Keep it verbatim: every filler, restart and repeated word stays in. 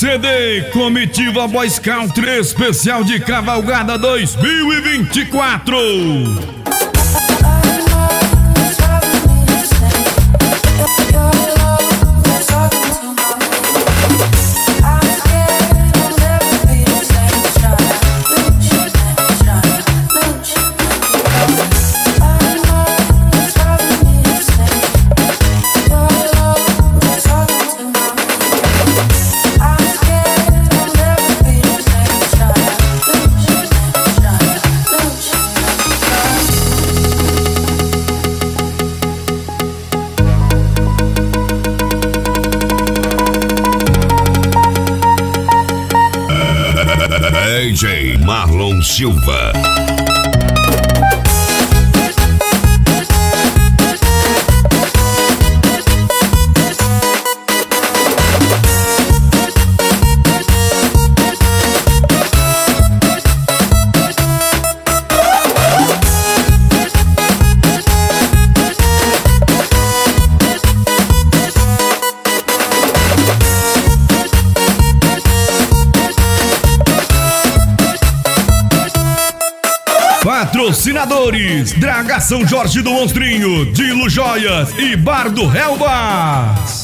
G D, Comitiva Boy Scout Especial de Cavalgada dois mil e vinte e quatro. D J Marlon Silva. Patrocinadores: Draga São Jorge do Monstrinho, Dilo Joias e Bar do Helvas.